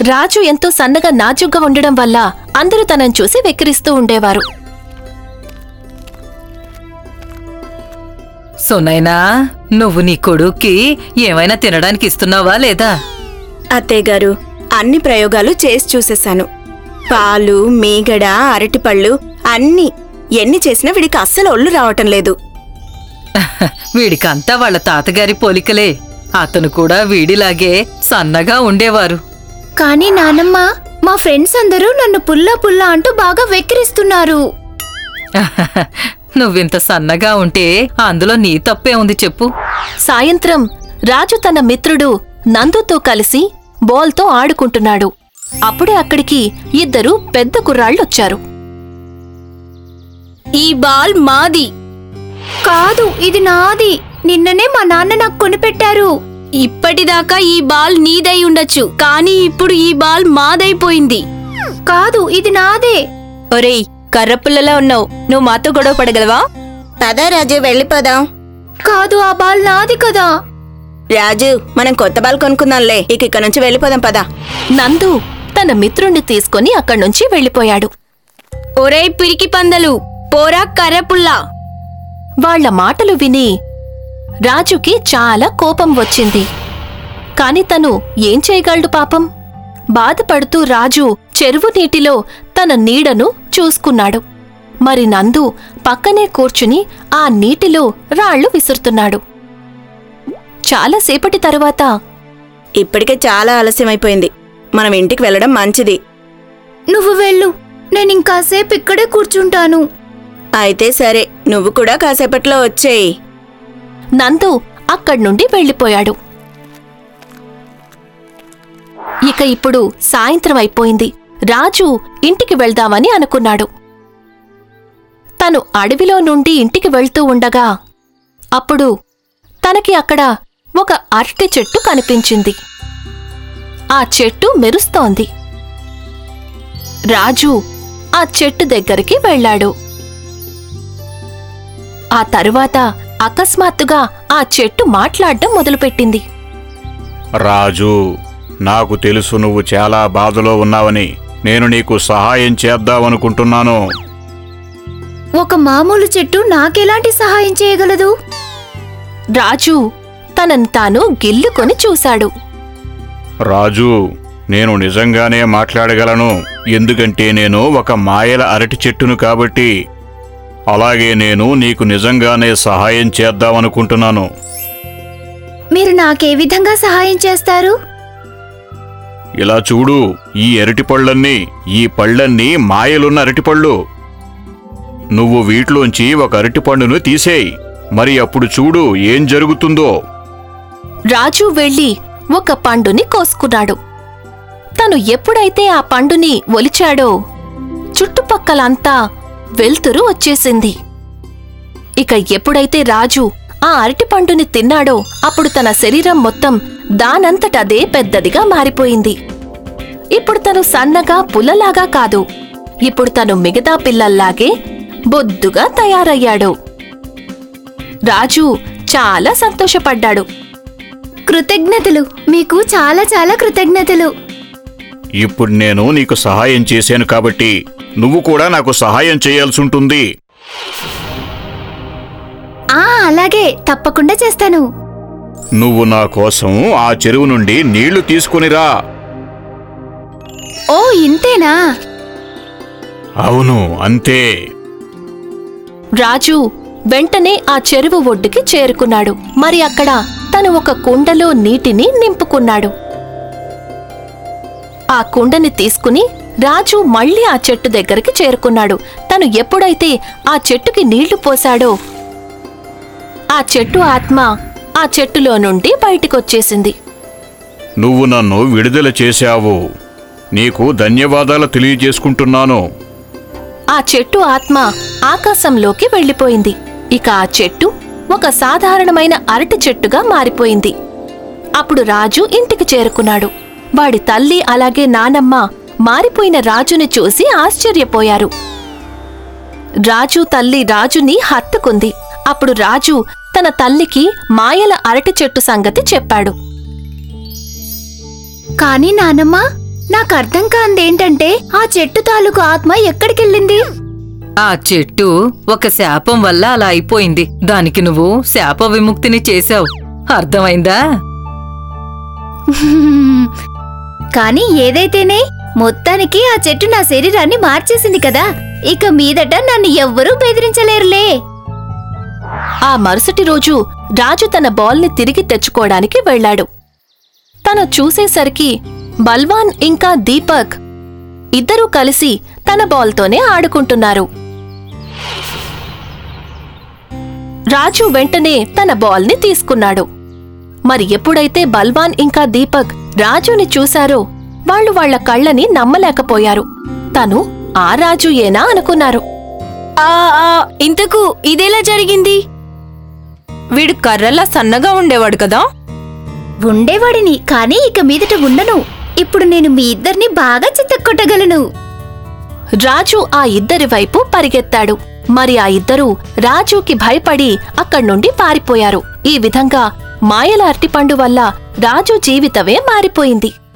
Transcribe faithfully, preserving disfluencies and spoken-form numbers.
రాజు ఎంతో సన్నగా నాజుగ్గా ఉండడం వల్ల అందరూ తనను చూసి వెక్కిరిస్తూ ఉండేవారు. సునైనా, నువ్వు నీ కొడుక్కి ఏమైనా తినడానికి ఇస్తున్నావా లేదా? అత్తయ్యగారు, అన్ని ప్రయోగాలు చేసి చూసేశాను. పాలు, మీగడ, అరటిపళ్ళు అన్నీ. ఎన్ని చేసినా వీడికి అస్సలు ఒళ్ళు రావటం లేదు. వీడికంతా వాళ్ళ తాతగారి పోలికలే. అతను కూడా వీడిలాగే సన్నగా ఉండేవారు. కానీ నానమ్మ, మా ఫ్రెండ్స్ అందరూ నన్ను పుల్లా పుల్లా అంటూ బాగా వెక్కిరిస్తున్నారు. నువ్వింత సన్నగా ఉంటే అందులో నీ తప్పే ఉంది చెప్పు. సాయంత్రం రాజు తన మిత్రుడు నందుతో కలిసి బాల్తో ఆడుకుంటున్నాడు. అప్పుడే అక్కడికి ఇద్దరు పెద్ద కుర్రాళ్ళొచ్చారు. ఈ బాల్ మాది. కాదు, ఇది నాది. నిన్ననే మా నాన్న నాకు కొనిపెట్టారు. ఇప్పటిదాకా ఈ బాల్ నీదై ఉండొచ్చు, కానీ ఇప్పుడు ఈ బాల్ మాదైపోయింది. కాదు, ఇది నాదే. ఒరేయ్, కర్రపుల్లలా ఉన్నావు, నువ్వు మాతో గొడవ పడగలవా? పదా రాజు, వెళ్ళిపోదాం. కాదు, ఆ బాల్ నాది కదా. రాజు, మనం కొత్త బాల్ కొనుక్కుందాంలే. ఇక ఇక్కడ నుంచి వెళ్ళిపోదాం పదా. నందు తన మిత్రుణ్ణి తీసుకుని అక్కడ్నుంచి వెళ్ళిపోయాడు. ఒరేయ్ పిరికి పందలు, పోరా కర్రపుల్లా. వాళ్ల మాటలు విని రాజుకి చాలా కోపం వచ్చింది. కాని తను ఏం చేయగలడు పాపం. బాధపడుతూ రాజు చెరువు నీటిలో తన నీడను చూసుకున్నాడు. మరి నందు పక్కనే కూర్చుని ఆ నీటిలో రాళ్లు విసురుతున్నాడు. చాలాసేపటి తరువాత, ఇప్పటికే చాలా ఆలస్యమైపోయింది. మనం ఇంటికి వెళ్ళడం మంచిది. నువ్వు వెళ్ళు, నేనింకాసేపు ఇక్కడే కూర్చుంటాను. అయితే సరే, నువ్వు కూడా కాసేపట్లో వచ్చేయి. నందు అక్కడ్నుండి వెళ్ళిపోయాడు. ఇక ఇప్పుడు సాయంత్రం అయిపోయింది. రాజు ఇంటికి వెళ్దామని అనుకున్నాడు. తను అడవిలో నుండి ఇంటికి వెళ్తూ ఉండగా అప్పుడు తనకి అక్కడ ఒక అరటి చెట్టు కనిపించింది. ఆ చెట్టు మెరుస్తోంది. రాజు ఆ చెట్టు దగ్గరికి వెళ్ళాడు. ఆ తరువాత అకస్మాత్తుగా ఆ చెట్టు మాట్లాడడం మొదలుపెట్టింది. రాజు, నాకు తెలుసు నువ్వు చాలా బాధలో ఉన్నావని. నేను నీకు సహాయం చేద్దామనుకుంటున్నాను. ఒక మామూలు చెట్టు నాకెలాంటి సహాయం చేయగలదు? రాజు తనని తాను గిల్లుకొని చూశాడు. రాజు, నేను నిజంగానే మాట్లాడగలను. ఎందుకంటే నేను ఒక మాయల అరటి చెట్టును కాబట్టి. అలాగే నేను నీకు నిజంగానే సహాయం చేద్దామనుకుంటున్నాను. మీరు నాకే విధంగా సహాయం చేస్తారు? ఇలా చూడు, ఈ అరటిపళ్ళన్నీ ఈ పళ్ళన్నీ మాయలున్న అరటిపళ్ళు. నువ్వు వీటిలోంచి ఒక అరటిపండును తీసేయి. మరి అప్పుడు చూడు ఏం జరుగుతుందో. రాజు వెళ్లి ఒక పండుని కోసుకున్నాడు. తను ఎప్పుడైతే ఆ పండుని ఒలిచాడో చుట్టుపక్కలంతా వెలుతురు వచ్చేసింది. ఇక ఎప్పుడైతే రాజు ఆ అరటిపండుని తిన్నాడో అప్పుడు తన శరీరం మొత్తం దానంతటదే పెద్దదిగా మారిపోయింది. ఇప్పుడు తను సన్నగా పుల్లలాగా కాదు, ఇప్పుడు తను మిగతా పిల్లల్లాగే బొద్దుగా తయారయ్యాడు. రాజు చాలా సంతోషపడ్డాడు. కృతజ్ఞతలు, మీకు చాలా చాలా కృతజ్ఞతలు. ఇప్పుడు నేను నీకు సహాయం చేశాను కాబట్టి నువ్వు కూడా నాకు సహాయం చేయాల్సుంటుంది. ఆ అలాగే, తప్పకుండా చేస్తాను. నువ్వు నా కోసం ఆ చెరువు నుండి నీళ్లు తీసుకునిరా. ఓ, ఇంతేనా? అవును, అంతే. రాజు వెంటనే ఆ చెరువు ఒడ్డుకి చేరుకున్నాడు. మరి అక్కడ తను ఒక కుండలో నీటిని నింపుకున్నాడు. ఆ కుండని తీసుకుని రాజు మళ్లీ ఆ చెట్టు దగ్గరికి చేరుకున్నాడు. తను ఎప్పుడైతే ఆ చెట్టుకి నీళ్లు పోశాడో ఆ చెట్టు ఆత్మ ఆ చెట్టులో నుండి బయటికొచ్చేసింది. నువ్వు నన్ను విడుదల చేశావు. నీకు ధన్యవాదాలు తెలియజేసుకుంటున్నాను. ఆ చెట్టు ఆత్మ ఆకాశంలోకి వెళ్ళిపోయింది. ఇక ఆ చెట్టు ఒక సాధారణమైన అరటి చెట్టుగా మారిపోయింది. అప్పుడు రాజు ఇంటికి చేరుకున్నాడు. వాడి తల్లి అలాగే నానమ్మ మారిపోయిన రాజుని చూసి ఆశ్చర్యపోయారు. రాజు తల్లి రాజుని హత్తుకుంది. అప్పుడు రాజు తన తల్లికి మాయల అరటి చెట్టు సంగతి చెప్పాడు. కానీ నానమ్మ, నాకు అర్థం కాందేంటంటే ఆ చెట్టు తాలూకు ఆత్మ ఎక్కడికెళ్ళింది? ఆ చెట్టు ఒక శాపం వల్ల అలా అయిపోయింది. దానికి నువ్వు శాప విముక్తిని చేశావు. అర్థమైందా? కానీ ఏదైతేనే మొత్తానికి ఆ చెట్టు నా శరీరాన్ని మార్చేసింది కదా. ఇక మీదట నన్ను ఎవ్వరూ బెదిరించలేరులే. ఆ మరుసటి రోజు రాజు తన బాల్ని తిరిగి తెచ్చుకోవడానికి వెళ్ళాడు. తను చూసేసరికి బల్వాన్ ఇంకా దీపక్ ఇద్దరూ కలిసి తన బాల్తోనే ఆడుకుంటున్నారు. రాజు వెంటనే తన బాల్ని తీసుకున్నాడు. మరి ఎప్పుడైతే బల్వాన్ ఇంకా దీపక్ రాజుని చూశారో వాళ్ళు వాళ్ల కళ్ళని నమ్మలేకపోయారు. తను ఆ రాజు ఏనా అనుకున్నారు. ఆ ఆ, ఇంతకు ఇదెలా జరిగింది? వీడు కర్రలా సన్నగా ఉండేవాడు కదా. ఉండేవాడిని, కానీ ఇక మీదట ఉండను. ఇప్పుడు నేను మీ ఇద్దరిని బాగా చిత్తకొట్టగలను. రాజు ఆ ఇద్దరి వైపు పరిగెత్తాడు. మరి ఆ ఇద్దరూ రాజుకి భయపడి అక్కడ్నుండి పారిపోయారు. ఈ విధంగా మాయల అరటిపండు వల్ల రాజు జీవితమే మారిపోయింది.